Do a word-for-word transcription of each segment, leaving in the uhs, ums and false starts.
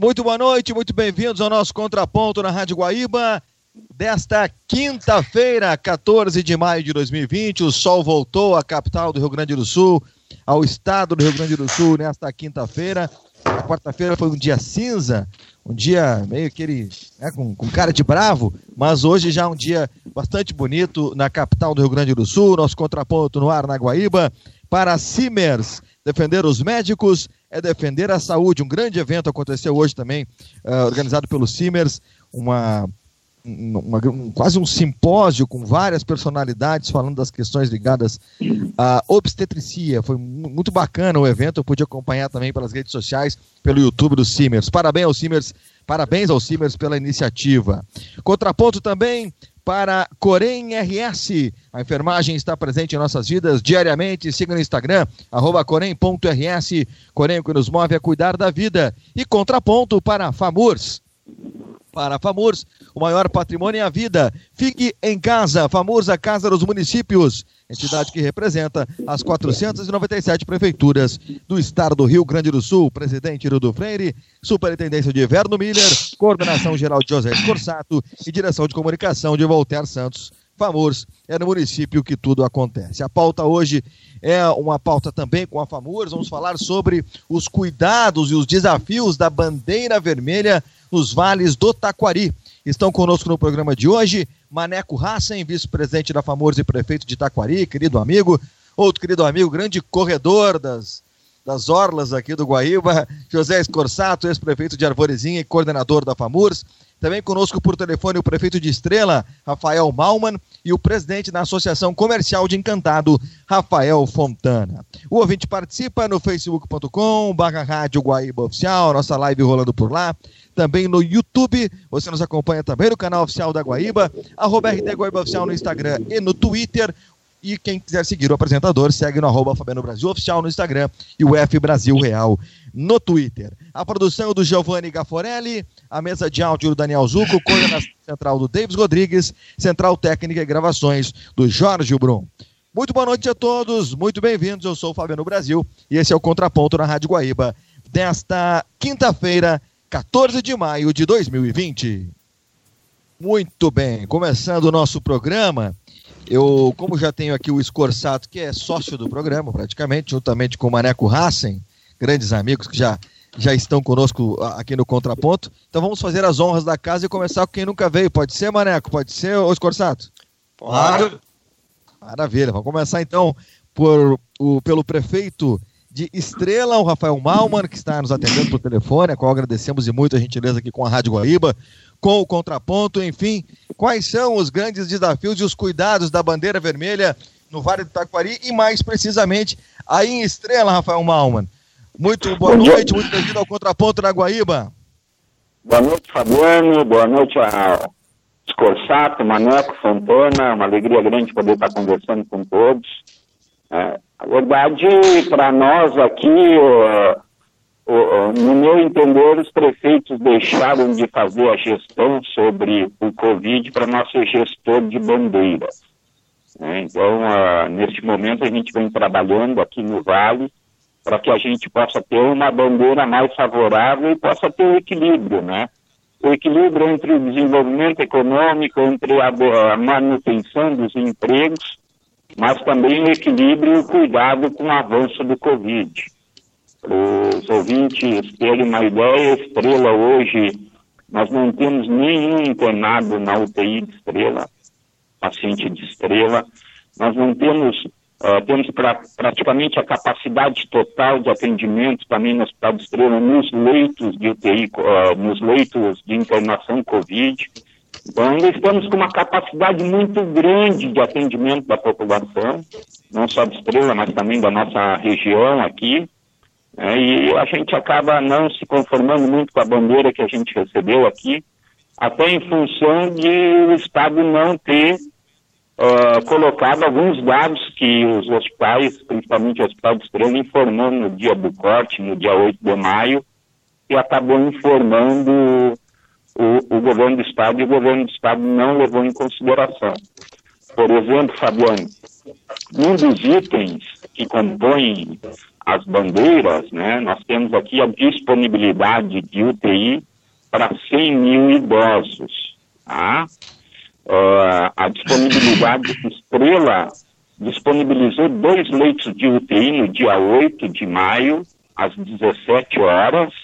Muito boa noite, muito bem-vindos ao nosso Contraponto na Rádio Guaíba. Desta quinta-feira, quatorze de maio de dois mil e vinte, o sol voltou à capital do Rio Grande do Sul, ao estado do Rio Grande do Sul, nesta quinta-feira. A quarta-feira foi um dia cinza, um dia meio aquele, né, com, com cara de bravo, mas hoje já é um dia bastante bonito na capital do Rio Grande do Sul. Nosso Contraponto no ar na Guaíba. Para a Simers, defender os médicos é defender a saúde. Um grande evento aconteceu hoje também, uh, organizado pelo Simers, uma, uma, um, quase um simpósio com várias personalidades falando das questões ligadas à obstetricia. Foi muito bacana o evento, eu pude acompanhar também pelas redes sociais, pelo YouTube do Simers. Parabéns ao Simers, parabéns ao Simers pela iniciativa. Contraponto também para Corém R S. A enfermagem está presente em nossas vidas diariamente. Siga no Instagram, arroba corém ponto r s. Corém, o que nos move a cuidar da vida. E contraponto para a FAMURS. Para a FAMURS, o maior patrimônio é a vida. Fique em casa. FAMURS, a Casa dos Municípios. Entidade que representa as quatrocentas e noventa e sete prefeituras do estado do Rio Grande do Sul. Presidente Hildo Freire, Superintendência de Verno Miller, Coordenação Geral de José Escorsato e Direção de Comunicação de Voltaire Santos. FAMURS é no município que tudo acontece. A pauta hoje é uma pauta também com a FAMURS. Vamos falar sobre os cuidados e os desafios da bandeira vermelha nos vales do Taquari. Estão conosco no programa de hoje Maneco Hassen, vice-presidente da FAMURS e prefeito de Taquari, querido amigo, outro querido amigo, grande corredor das, das orlas aqui do Guaíba, José Escorsato, ex-prefeito de Arvorezinha e coordenador da FAMURS. Também conosco por telefone o prefeito de Estrela, Rafael Malman, e o presidente da Associação Comercial de Encantado, Rafael Fontana. O ouvinte participa no facebook ponto com barra Rádio Guaíba Oficial, nossa live rolando por lá. Também no YouTube, você nos acompanha também no canal oficial da Guaíba, arroba R D Guaíba Oficial no Instagram e no Twitter. E quem quiser seguir o apresentador, segue no arroba Fabiano Brasil Oficial no Instagram e o F Brasil Real no Twitter. A produção do Giovanni Gaforelli, a mesa de áudio do Daniel Zucco, coordenação central do Davis Rodrigues, central técnica e gravações do Jorge Brum. Muito boa noite a todos, muito bem-vindos, eu sou o Fabiano Brasil e esse é o Contraponto na Rádio Guaíba desta quinta-feira, quatorze de maio de dois mil e vinte. Muito bem, começando o nosso programa, eu, como já tenho aqui o Escorsato, que é sócio do programa praticamente, juntamente com o Maneco Hassen, grandes amigos que já, já estão conosco aqui no Contraponto, então vamos fazer as honras da casa e começar com quem nunca veio. Pode ser, Maneco? Pode ser, ô Escorsato? Claro. Maravilha, vamos começar então por, o, pelo prefeito de Estrela, o Rafael Malman, que está nos atendendo por telefone, a qual agradecemos e muito a gentileza aqui com a Rádio Guaíba, com o Contraponto. Enfim, quais são os grandes desafios e os cuidados da bandeira vermelha no Vale do Taquari e mais precisamente aí em Estrela, Rafael Malman? Muito boa Bom noite, dia. muito bem-vindo ao Contraponto na Guaíba. Boa noite, Fabiano, boa noite a Escorsato, Maneco, Fontana, uma alegria grande poder estar conversando com todos. É, a verdade, para nós aqui, uh, uh, no meu entender, os prefeitos deixaram de fazer a gestão sobre o Covid para nós ser gestor de bandeiras. É, então, uh, neste momento, a gente vem trabalhando aqui no Vale para que a gente possa ter uma bandeira mais favorável e possa ter o equilíbrio, né? O equilíbrio entre o desenvolvimento econômico, entre a, a manutenção dos empregos, mas também o equilíbrio e o cuidado com o avanço do Covid. Os ouvintes terem uma ideia, Estrela hoje, nós não temos nenhum internado na U T I de Estrela, paciente de Estrela, nós não temos, uh, temos pra, praticamente a capacidade total de atendimento também no Hospital de Estrela, nos leitos de U T I, uh, nos leitos de internação Covid. Então, ainda estamos com uma capacidade muito grande de atendimento da população, não só de Estrela, mas também da nossa região aqui, né, e a gente acaba não se conformando muito com a bandeira que a gente recebeu aqui, até em função de o Estado não ter uh, colocado alguns dados que os hospitais, principalmente o Hospital de Estrela, informaram no dia do corte, no dia oito de maio, e acabou informando O, o governo do Estado, e o governo do Estado não levou em consideração. Por exemplo, Fabiano, um dos itens que compõem as bandeiras, né, nós temos aqui a disponibilidade de U T I para cem mil idosos. Tá? Uh, a disponibilidade Estrela disponibilizou dois leitos de U T I no dia oito de maio, às dezessete horas,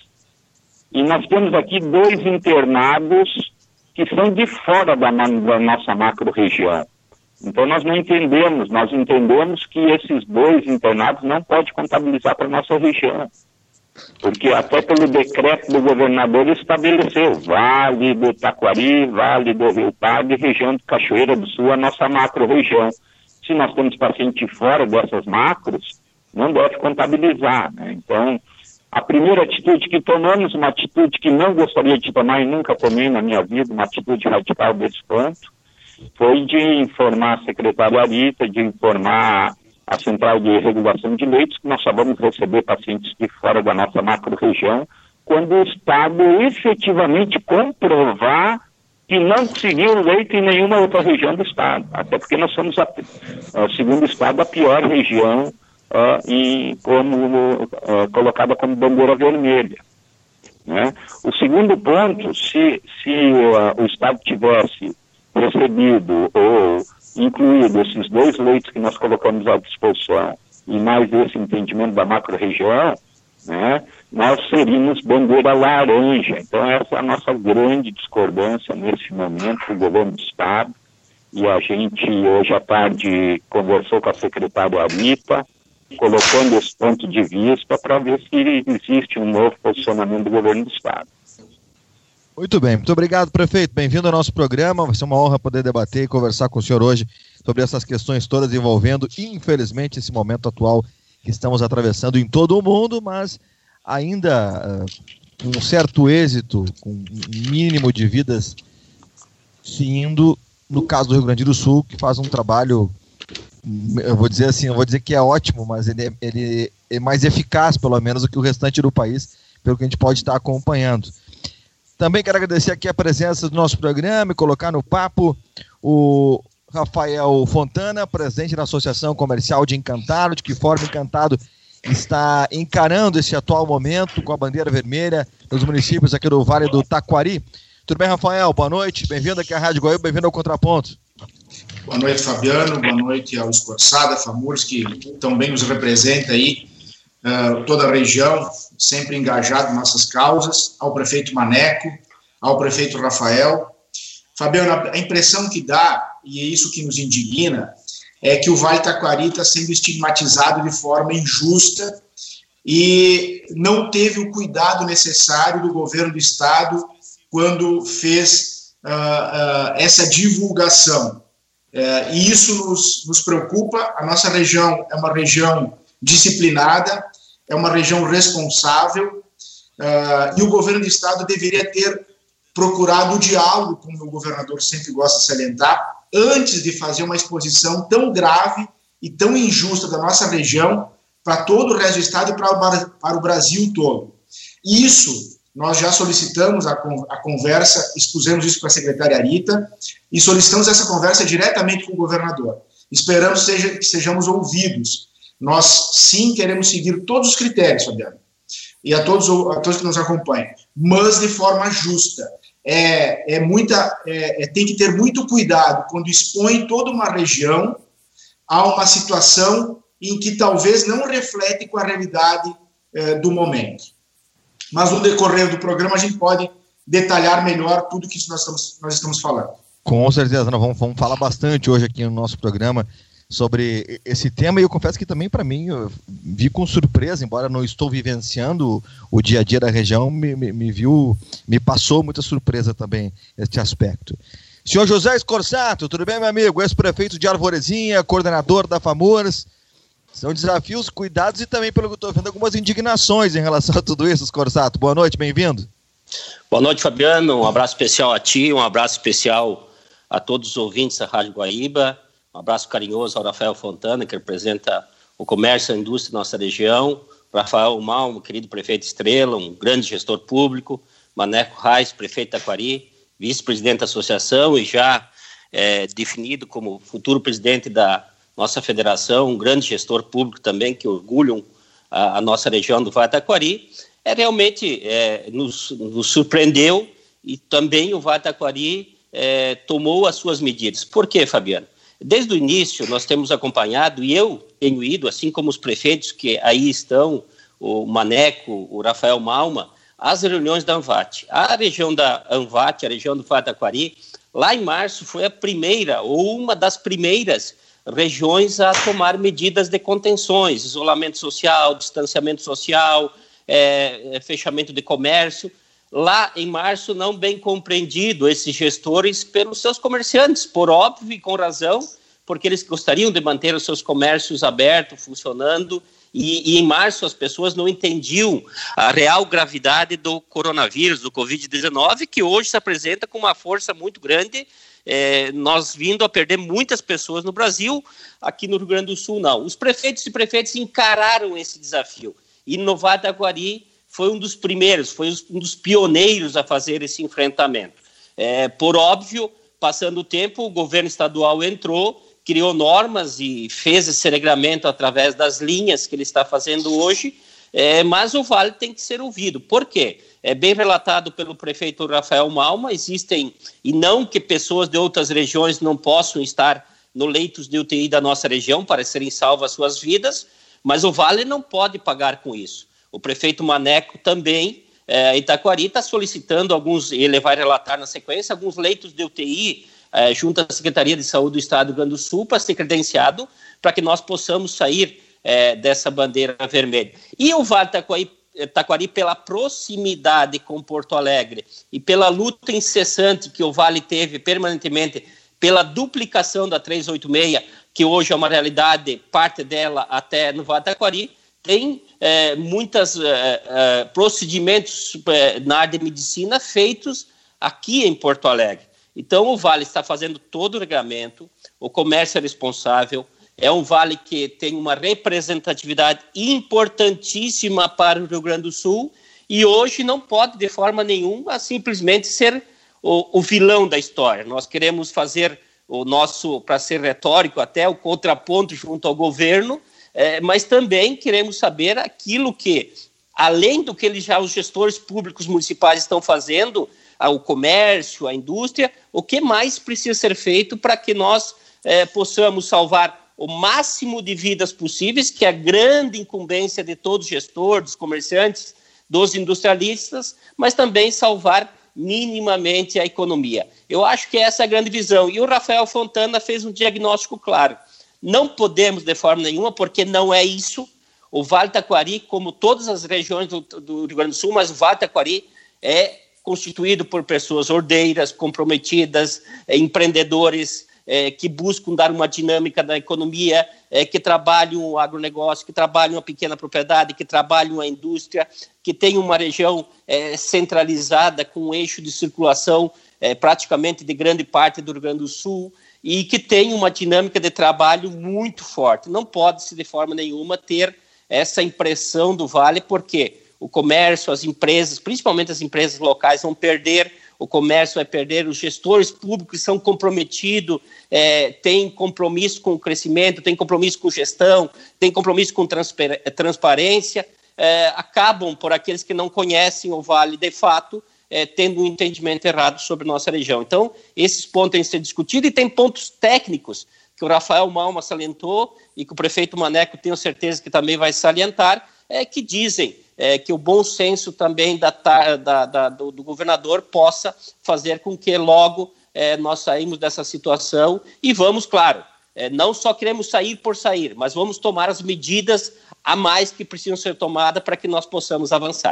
e nós temos aqui dois internados que são de fora da, da nossa macro-região. Então nós não entendemos, nós entendemos que esses dois internados não podem contabilizar para a nossa região. Porque até pelo decreto do governador estabeleceu Vale do Taquari, Vale do Rio Pardo e região de Cachoeira do Sul, a nossa macro-região. Se nós temos paciente fora dessas macros, não deve contabilizar, né? Então, a primeira atitude que tomamos, uma atitude que não gostaria de tomar e nunca tomei na minha vida, uma atitude radical desse ponto, foi de informar a secretária Arita, de informar a Central de Regulação de Leitos, que nós só vamos receber pacientes de fora da nossa macro-região, quando o Estado efetivamente comprovar que não conseguiu leito em nenhuma outra região do Estado. Até porque nós somos, a, a, segundo o Estado, a pior região uh, e como, uh, colocada como bandeira vermelha. Né? O segundo ponto, se, se uh, o Estado tivesse recebido ou incluído esses dois leitos que nós colocamos à disposição e mais esse entendimento da macro-região, né, nós seríamos bandeira laranja. Então essa é a nossa grande discordância nesse momento do governo do Estado, e a gente hoje à tarde conversou com a secretária Arita, colocando esse ponto de vista para ver se existe um novo posicionamento do governo do Estado. Muito bem, muito obrigado, prefeito. Bem-vindo ao nosso programa. Vai ser uma honra poder debater e conversar com o senhor hoje sobre essas questões todas envolvendo, infelizmente, esse momento atual que estamos atravessando em todo o mundo, mas ainda uh, com um certo êxito, com um mínimo de vidas se indo, no caso do Rio Grande do Sul, que faz um trabalho, eu vou dizer assim, eu vou dizer que é ótimo, mas ele é, ele é mais eficaz, pelo menos, do que o restante do país, pelo que a gente pode estar acompanhando. Também quero agradecer aqui a presença do nosso programa e colocar no papo o Rafael Fontana, presidente da Associação Comercial de Encantado. De que forma Encantado está encarando esse atual momento com a bandeira vermelha nos municípios aqui do Vale do Taquari. Tudo bem, Rafael? Boa noite. Bem-vindo aqui à Rádio Guaíba, bem-vindo ao Contraponto. Boa noite, Fabiano. Boa noite ao Escorçada, FAMURS, que também nos representa aí, uh, toda a região, sempre engajado em nossas causas, ao prefeito Maneco, ao prefeito Rafael. Fabiano, a impressão que dá, e é isso que nos indigna, é que o Vale Taquari está sendo estigmatizado de forma injusta e não teve o cuidado necessário do governo do Estado quando fez uh, uh, essa divulgação. Uh, e isso nos, nos preocupa. A nossa região é uma região disciplinada, é uma região responsável, uh, e o governo do Estado deveria ter procurado o diálogo, como o governador sempre gosta de salientar, antes de fazer uma exposição tão grave e tão injusta da nossa região para todo o resto do Estado e para, para o Brasil todo. E isso, nós já solicitamos a, a conversa, expusemos isso para a secretária Arita, e solicitamos essa conversa diretamente com o governador. Esperamos seja, que sejamos ouvidos. Nós, sim, queremos seguir todos os critérios, Fabiano, e a todos, a todos que nos acompanham, mas de forma justa. É, é muita, é, é, tem que ter muito cuidado quando expõe toda uma região a uma situação em que talvez não reflete com a realidade é, do momento. Mas no decorrer do programa a gente pode detalhar melhor tudo que nós estamos, nós estamos falando. Com certeza, nós vamos, vamos falar bastante hoje aqui no nosso programa sobre esse tema, e eu confesso que também para mim eu vi com surpresa, embora não estou vivenciando o dia a dia da região, me, me, me viu, me passou muita surpresa também este aspecto. Senhor José Escorçato, tudo bem, meu amigo? Ex-prefeito de Arvorezinha, coordenador da FAMURS. São desafios, cuidados e também, pelo que eu estou vendo, algumas indignações em relação a tudo isso, Escorçato. Boa noite, bem-vindo. Boa noite, Fabiano. Um abraço especial a ti, um abraço especial a todos os ouvintes da Rádio Guaíba. Um abraço carinhoso ao Rafael Fontana, que representa o comércio e a indústria da nossa região. Rafael Malmo, querido prefeito Estrela, um grande gestor público. Maneco Reis, prefeito da Taquari, vice-presidente da associação e já é, definido como futuro presidente da, nossa federação, um grande gestor público também, que orgulham a, a nossa região do Vale do Taquari, é, realmente é, nos, nos surpreendeu, e também o Vale do Taquari é, tomou as suas medidas. Por quê, Fabiano? Desde o início nós temos acompanhado, e eu tenho ido, assim como os prefeitos que aí estão, o Maneco, o Rafael Malma, às reuniões da ANVAT. A região da ANVAT, a região do Vale do Taquari, lá em março foi a primeira, ou uma das primeiras regiões a tomar medidas de contenções, isolamento social, distanciamento social, é, fechamento de comércio. Lá em março, não bem compreendido esses gestores pelos seus comerciantes, por óbvio e com razão, porque eles gostariam de manter os seus comércios abertos, funcionando, e, e em março as pessoas não entendiam a real gravidade do coronavírus, do covid dezenove, que hoje se apresenta com uma força muito grande, é, nós vindo a perder muitas pessoas no Brasil, aqui no Rio Grande do Sul não. Os prefeitos e prefeitas encararam esse desafio, e no Vale do Taquari foi um dos primeiros, foi um dos pioneiros a fazer esse enfrentamento. É, por óbvio, passando o tempo, o governo estadual entrou, criou normas e fez esse regramento através das linhas que ele está fazendo hoje, é, mas o Vale tem que ser ouvido. Por quê? É bem relatado pelo prefeito Rafael Malma, existem, e não que pessoas de outras regiões não possam estar no leitos de U T I da nossa região para serem salvas suas vidas, mas o Vale não pode pagar com isso. O prefeito Maneco também, eh, Itaquari, está solicitando alguns, ele vai relatar na sequência, alguns leitos de U T I eh, junto à Secretaria de Saúde do Estado do Rio Grande do Sul para ser credenciado, para que nós possamos sair eh, dessa bandeira vermelha. E o Vale do Taquari, Taquari, pela proximidade com Porto Alegre e pela luta incessante que o Vale teve permanentemente pela duplicação da trezentos e oitenta e seis, que hoje é uma realidade, parte dela até no Vale do Taquari, tem é, muitos é, é, procedimentos é, na área de medicina feitos aqui em Porto Alegre. Então, o Vale está fazendo todo o regramento, o comércio é responsável, é um Vale que tem uma representatividade importantíssima para o Rio Grande do Sul e hoje não pode, de forma nenhuma, simplesmente ser o, o vilão da história. Nós queremos fazer o nosso, para ser retórico, até o contraponto junto ao governo, É, mas também queremos saber aquilo que, além do que eles já os gestores públicos municipais estão fazendo, o comércio, a indústria, o que mais precisa ser feito para que nós é, possamos salvar o máximo de vidas possíveis, que é a grande incumbência de todos os gestores, dos comerciantes, dos industrialistas, mas também salvar minimamente a economia. Eu acho que essa é a grande visão. E o Rafael Fontana fez um diagnóstico claro. Não podemos, de forma nenhuma, porque não é isso. O Vale do Taquari, como todas as regiões do, do Rio Grande do Sul, mas o Vale do Taquari é constituído por pessoas ordeiras, comprometidas, é, empreendedores é, que buscam dar uma dinâmica da economia, é, que trabalham o agronegócio, que trabalham a pequena propriedade, que trabalham a indústria, que tem uma região é, centralizada com um eixo de circulação é, praticamente de grande parte do Rio Grande do Sul, e que tem uma dinâmica de trabalho muito forte. Não pode-se, de forma nenhuma, ter essa impressão do Vale, porque o comércio, as empresas, principalmente as empresas locais, vão perder, o comércio vai perder, os gestores públicos são comprometidos, é, têm compromisso com o crescimento, têm compromisso com gestão, têm compromisso com transparência, é, acabam, por aqueles que não conhecem o Vale de fato, É, tendo um entendimento errado sobre nossa região. Então, esses pontos têm que ser discutidos e tem pontos técnicos que o Rafael Malma salientou e que o prefeito Maneco, tenho certeza que também vai salientar, é, que dizem é, que o bom senso também da, da, da, do, do governador possa fazer com que logo é, nós saímos dessa situação e vamos, claro, é, não só queremos sair por sair, mas vamos tomar as medidas a mais que precisam ser tomadas para que nós possamos avançar.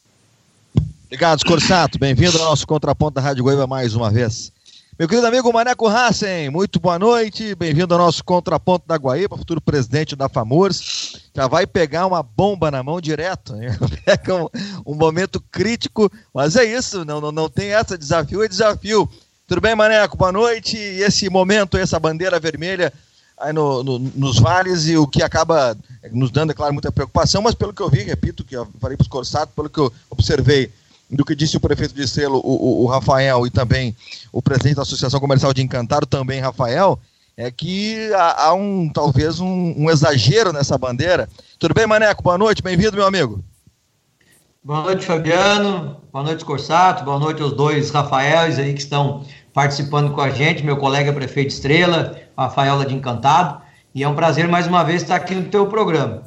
Obrigado, Scorsato. Bem-vindo ao nosso Contraponto da Rádio Guaíba mais uma vez. Meu querido amigo Maneco Hassen, muito boa noite. Bem-vindo ao nosso Contraponto da Guaíba, futuro presidente da FAMURS. Já vai pegar uma bomba na mão direto, né? Pega um, um momento crítico, mas é isso, não, não, não tem essa, desafio é desafio. Tudo bem, Maneco? Boa noite. E esse momento, essa bandeira vermelha aí no, no, nos vales e o que acaba nos dando, é claro, muita preocupação, mas pelo que eu vi, repito, que eu falei para o Scorsato, pelo que eu observei, do que disse o prefeito de Estrela, o, o, o Rafael, e também o presidente da Associação Comercial de Encantado, também Rafael, é que há, há um, talvez um, um exagero nessa bandeira. Tudo bem, Maneco? Boa noite, bem-vindo, meu amigo. Boa noite, Fabiano. Boa noite, Scorsato. Boa noite aos dois Rafaéis aí que estão participando com a gente, meu colega prefeito Estrela, Rafaela de Encantado. E é um prazer mais uma vez estar aqui no teu programa.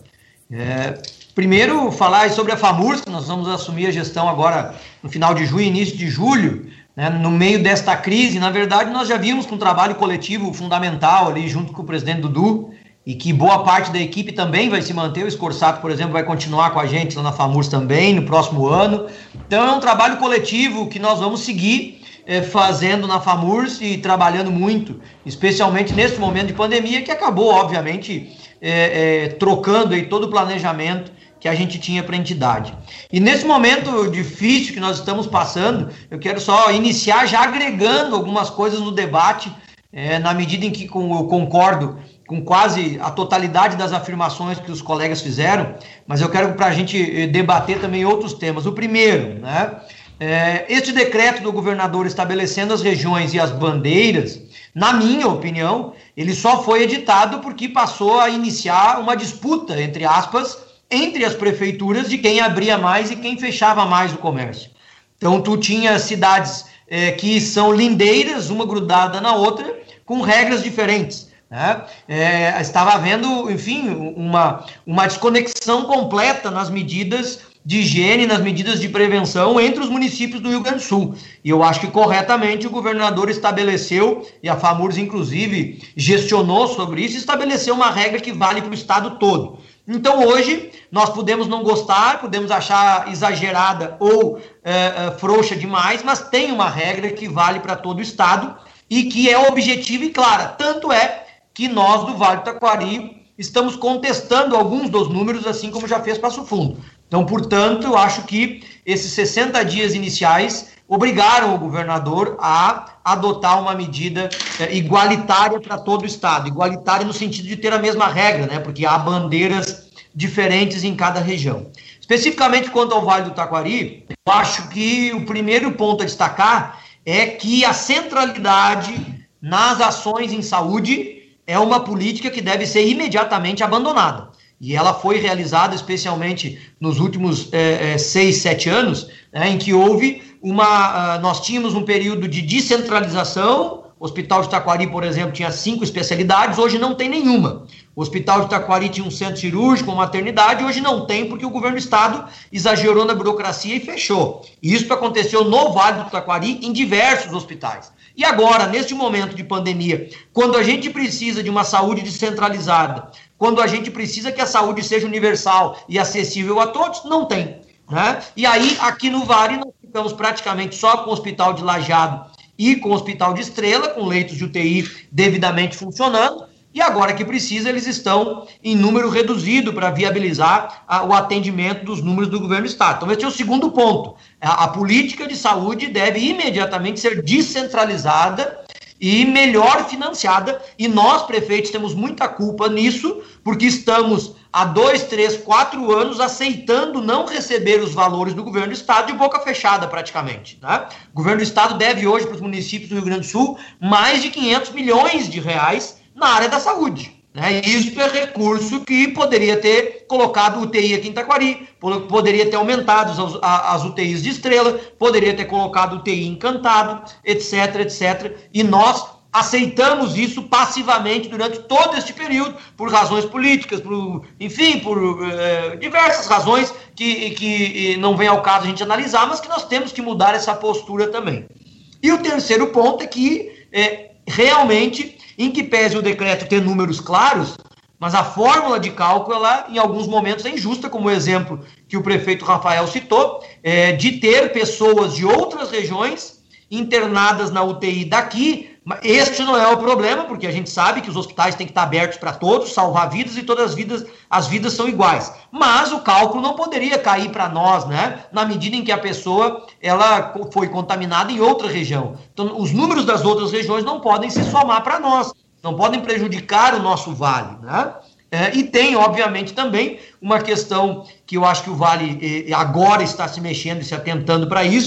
É, primeiro, falar sobre a FAMURS, que nós vamos assumir a gestão agora no final de junho, início de julho, né, no meio desta crise. Na verdade, nós já vimos com um trabalho coletivo fundamental ali junto com o presidente Dudu, e que boa parte da equipe também vai se manter. O Scorsato, por exemplo, vai continuar com a gente lá na FAMURS também no próximo ano. Então é um trabalho coletivo que nós vamos seguir é, fazendo na FAMURS e trabalhando muito, especialmente nesse momento de pandemia, que acabou, obviamente, é, é, trocando aí todo o planejamento que a gente tinha para a entidade. E nesse momento difícil que nós estamos passando, eu quero só iniciar já agregando algumas coisas no debate, é, na medida em que com, eu concordo com quase a totalidade das afirmações que os colegas fizeram, mas eu quero para a gente debater também outros temas. O primeiro, né, é, este decreto do governador estabelecendo as regiões e as bandeiras, na minha opinião, ele só foi editado porque passou a iniciar uma disputa, entre aspas, entre as prefeituras de quem abria mais e quem fechava mais o comércio. Então, tu tinha cidades é, que são lindeiras, uma grudada na outra, com regras diferentes. Né? É, estava havendo, enfim, uma, uma desconexão completa nas medidas de higiene, nas medidas de prevenção entre os municípios do Rio Grande do Sul. E eu acho que corretamente o governador estabeleceu, e a FAMURS inclusive gestionou sobre isso, estabeleceu uma regra que vale para o estado todo. Então hoje nós podemos não gostar, podemos achar exagerada ou é, é, frouxa demais, mas tem uma regra que vale para todo o estado e que é objetiva e clara. Tanto é que nós do Vale do Taquari estamos contestando alguns dos números, assim como já fez Passo Fundo. Então, portanto, eu acho que esses sessenta dias iniciais obrigaram o governador a adotar uma medida é, igualitária para todo o estado. Igualitária no sentido de ter a mesma regra, né? Porque há bandeiras diferentes em cada região. Especificamente quanto ao Vale do Taquari, eu acho que o primeiro ponto a destacar é que a centralidade nas ações em saúde é uma política que deve ser imediatamente abandonada. E ela foi realizada especialmente nos últimos é, é, seis, sete anos, né, em que houve uma... Uh, nós tínhamos um período de descentralização. O Hospital de Taquari, por exemplo, tinha cinco especialidades, hoje não tem nenhuma. O Hospital de Taquari tinha um centro cirúrgico, uma maternidade, hoje não tem, porque o governo do estado exagerou na burocracia e fechou. E isso aconteceu no Vale do Taquari, em diversos hospitais. E agora, neste momento de pandemia, quando a gente precisa de uma saúde descentralizada, quando a gente precisa que a saúde seja universal e acessível a todos, não tem. Né? E aí, aqui no Vale, nós ficamos praticamente só com o Hospital de Lajeado e com o Hospital de Estrela, com leitos de U T I devidamente funcionando, e agora que precisa, eles estão em número reduzido para viabilizar a, o atendimento dos números do governo do estado. Então, esse é o segundo ponto. A, a política de saúde deve imediatamente ser descentralizada e melhor financiada, e nós, prefeitos, temos muita culpa nisso, porque estamos há dois, três, quatro anos aceitando não receber os valores do governo do estado de boca fechada, praticamente. Né? O governo do estado deve hoje para os municípios do Rio Grande do Sul mais de quinhentos milhões de reais na área da saúde. Né? Isso é recurso que poderia ter colocado U T I aqui em Taquari, poderia ter aumentado as, as U T Is de Estrela, poderia ter colocado U T I Encantado, etc, etcétera. E nós aceitamos isso passivamente durante todo este período, por razões políticas, por, enfim, por eh, diversas razões que, que não vem ao caso a gente analisar, mas que nós temos que mudar essa postura também. E o terceiro ponto é que, eh, realmente, em que pese o decreto ter números claros, mas a fórmula de cálculo, ela, em alguns momentos, é injusta, como o exemplo que o prefeito Rafael citou, é, de ter pessoas de outras regiões internadas na U T I daqui. Este não é o problema, porque a gente sabe que os hospitais têm que estar abertos para todos, salvar vidas, e todas as vidas, as vidas são iguais. Mas o cálculo não poderia cair para nós, né? Na medida em que a pessoa ela foi contaminada em outra região. Então, os números das outras regiões não podem se somar para nós, não podem prejudicar o nosso vale, né? É, e tem, obviamente, também uma questão que eu acho que o Vale eh, agora está se mexendo e se atentando para isso,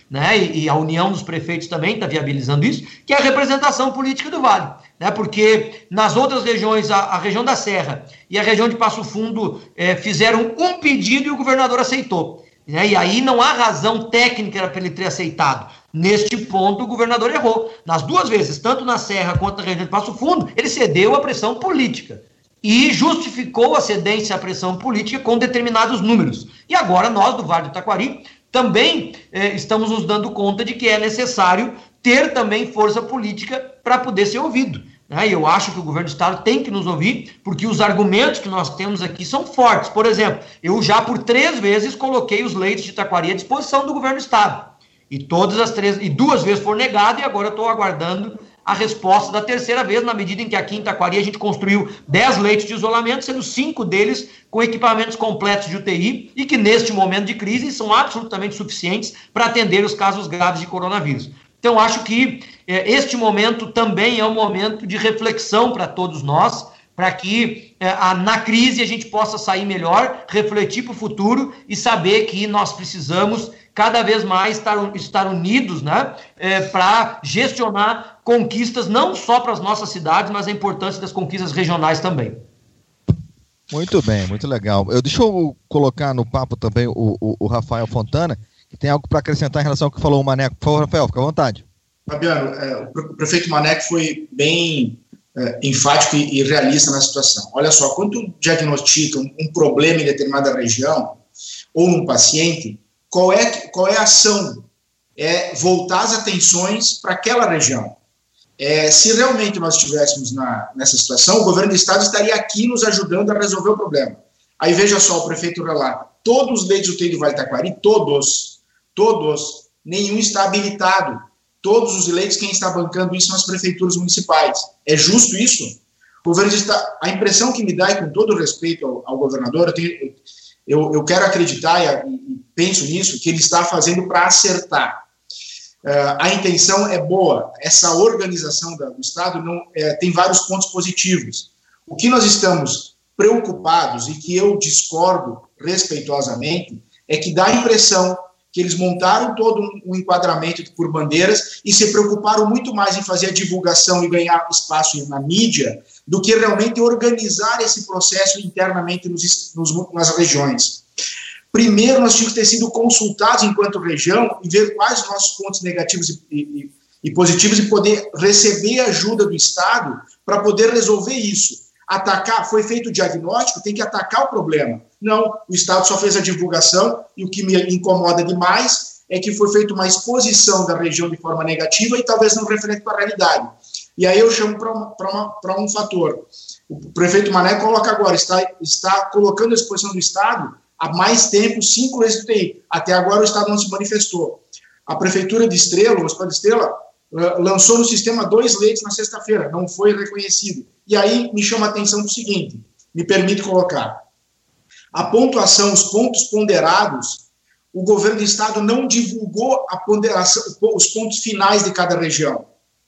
né, e, e a União dos Prefeitos também está viabilizando isso, que é a representação política do Vale, né, porque nas outras regiões, a, a região da Serra e a região de Passo Fundo é, fizeram um pedido e o governador aceitou, né, e aí não há razão técnica para ele ter aceitado. Neste ponto, o governador errou. Nas duas vezes, tanto na Serra quanto na região de Passo Fundo, ele cedeu à pressão política e justificou a cedência à pressão política com determinados números. E agora nós, do Vale do Taquari, também eh, estamos nos dando conta de que é necessário ter também força política para poder ser ouvido. Né? E eu acho que o governo do estado tem que nos ouvir, porque os argumentos que nós temos aqui são fortes. Por exemplo, eu já por três vezes coloquei os leitos de Taquari à disposição do governo do estado. E todas as três, e duas vezes foram negadas, e agora eu estou aguardando a resposta da terceira vez, na medida em que aqui em Taquari a gente construiu dez leitos de isolamento, sendo cinco deles com equipamentos completos de U T I, e que neste momento de crise são absolutamente suficientes para atender os casos graves de coronavírus. Então, acho que eh, este momento também é um momento de reflexão para todos nós, para que eh, a, na crise a gente possa sair melhor, refletir para o futuro e saber que nós precisamos cada vez mais estar, estar unidos, né, é, para gestionar conquistas não só para as nossas cidades, mas a importância das conquistas regionais também. Muito bem, muito legal. Eu, deixa eu colocar no papo também o, o, o Rafael Fontana, que tem algo para acrescentar em relação ao que falou o Maneco. Por favor, Rafael, fica à vontade. Fabiano, é, o prefeito Maneco foi bem é, enfático e, e realista na situação. Olha só, quando diagnostica um, um problema em determinada região ou num paciente, Qual é, qual é a ação? É voltar as atenções para aquela região. É, se realmente nós estivéssemos na, nessa situação, o governo do estado estaria aqui nos ajudando a resolver o problema. Aí veja só, o prefeito relata, todos os leitos do U T I do Vale do Taquari, todos, todos, nenhum está habilitado. Todos os leitos, quem está bancando isso são as prefeituras municipais. É justo isso? O governo está, a impressão que me dá, e com todo respeito ao, ao governador, eu tenho... Eu, eu quero acreditar e, e penso nisso, que ele está fazendo para acertar. Uh, a intenção é boa, essa organização da, do Estado não, é, tem vários pontos positivos. O que nós estamos preocupados e que eu discordo respeitosamente é que dá a impressão que eles montaram todo um, um enquadramento por bandeiras e se preocuparam muito mais em fazer a divulgação e ganhar espaço na mídia do que realmente organizar esse processo internamente nos, nos, nas regiões. Primeiro, nós tínhamos que ter sido consultados enquanto região e ver quais os nossos pontos negativos e, e, e positivos e poder receber ajuda do Estado para poder resolver isso. Atacar, foi feito o diagnóstico, tem que atacar o problema. Não, o Estado só fez a divulgação e o que me incomoda demais é que foi feita uma exposição da região de forma negativa e talvez não reflete para a realidade. E aí eu chamo para um fator. O prefeito Mané coloca agora, está, está colocando a exposição do Estado há mais tempo, cinco vezes do T I. Até agora o Estado não se manifestou. A Prefeitura de Estrela, o Hospital de Estrela, uh, lançou no sistema dois leitos na sexta-feira, não foi reconhecido. E aí me chama a atenção do seguinte, me permite colocar. A pontuação, os pontos ponderados, o governo do estado não divulgou a ponderação, os pontos finais de cada região.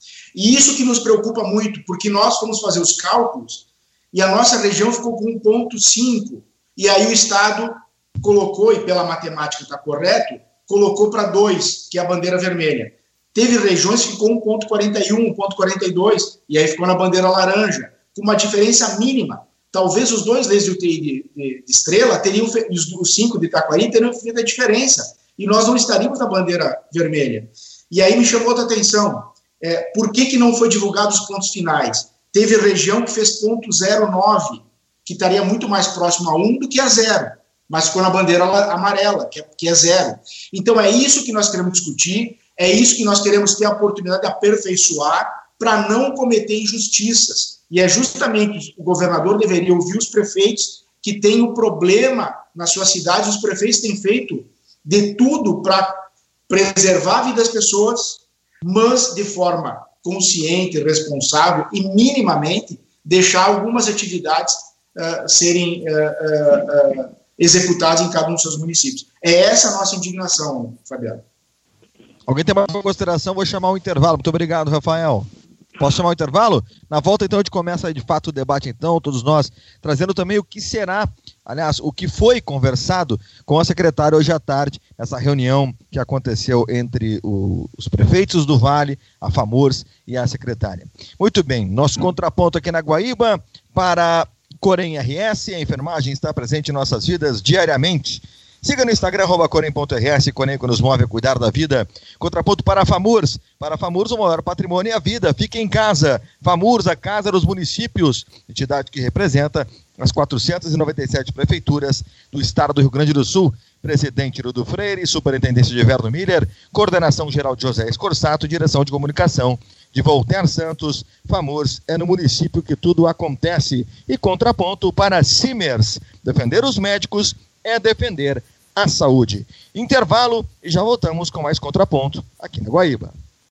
E isso que nos preocupa muito, porque nós fomos fazer os cálculos e a nossa região ficou com um ponto cinco. E aí o estado colocou, e pela matemática está correto, colocou para dois, que é a bandeira vermelha. Teve regiões que ficou um ponto quarenta e um, um ponto quarenta e dois, e aí ficou na bandeira laranja, com uma diferença mínima. Talvez os dois leitos de U T I de, de, de Estrela, teriam os, os cinco de Taquari, teriam feito a diferença. E nós não estaríamos na bandeira vermelha. E aí me chamou outra atenção. É, por que, que não foi divulgado os pontos finais? Teve região que fez ponto zero nove, que estaria muito mais próximo a um do que a zero. Mas ficou na bandeira amarela, que é, que é zero. Então é isso que nós queremos discutir, é isso que nós queremos ter a oportunidade de aperfeiçoar para não cometer injustiças. E é justamente o governador deveria ouvir os prefeitos que têm um problema na sua cidade. Os prefeitos têm feito de tudo para preservar a vida das pessoas, mas de forma consciente, responsável e minimamente deixar algumas atividades uh, serem uh, uh, uh, executadas em cada um dos seus municípios. É essa a nossa indignação, Fabiano. Alguém tem mais uma consideração? Vou chamar o intervalo. Muito obrigado, Rafael. Posso chamar o intervalo? Na volta, então, a gente começa aí, de fato, o debate, então, todos nós, trazendo também o que será, aliás, o que foi conversado com a secretária hoje à tarde, nessa reunião que aconteceu entre o, os prefeitos do Vale, a FAMURS e a secretária. Muito bem, nosso contraponto aqui na Guaíba para Corem R S, a enfermagem está presente em nossas vidas diariamente. Siga no Instagram, arroba corem ponto r s, Corem que nos move a cuidar da vida. Contraponto para a FAMURS. Para a FAMURS, o maior patrimônio é a vida. Fique em casa. FAMURS, a Casa dos Municípios, entidade que representa as quatrocentas e noventa e sete prefeituras do estado do Rio Grande do Sul. Presidente Rudo Freire, Superintendência de Verno Miller, Coordenação Geral de José Escorsato, Direção de Comunicação de Voltaire Santos. FAMURS é no município que tudo acontece. E contraponto para Simers. Defender os médicos é defender a saúde. Intervalo e já voltamos com mais contraponto aqui na Guaíba.